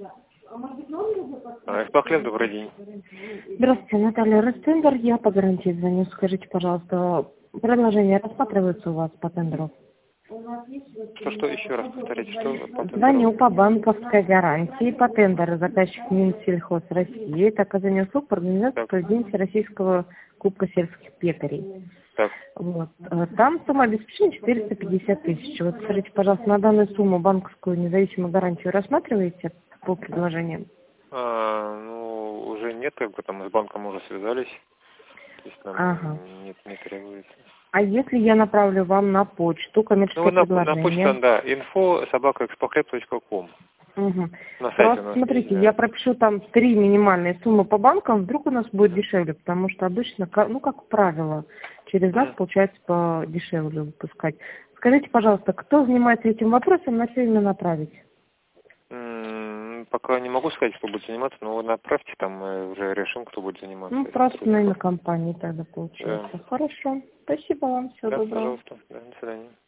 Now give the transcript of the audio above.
Экспоклен, добрый день. Здравствуйте, Наталья Ростендер. Я по гарантии звоню. Скажите, пожалуйста, предложения рассматриваются у вас по тендеру? Что, еще раз повторите, что по тендеру? Звоню по банковской гарантии по тендеру. Заказчик Минсельхоз России. Это оказание услуг по организации проведения Российского Кубка сельских пекарей. Так. Вот. Там сумма обеспечения 450 тысяч. Вот скажите, пожалуйста, на данную сумму банковскую независимую гарантию рассматриваете по предложениям? Ну, уже нет, как бы там с банком уже связались. То есть нам не требуется. А если я направлю вам на почту коммерческое предложение? На почту, да, info@expoclep.com. Угу. На сайте Просто у нас смотрите, есть, да. я пропишу там 3 минимальные суммы по банкам, вдруг у нас будет дешевле, потому что обычно, ну, как правило, через нас получается подешевле выпускать. Скажите, пожалуйста, кто занимается этим вопросом, на что именно направить? Пока не могу сказать, кто будет заниматься, но вы направьте, там мы уже решим, кто будет заниматься. Ну, просто на имя компании тогда получается. Да. Хорошо. Спасибо вам, всего доброго. Пожалуйста. Да, до свидания.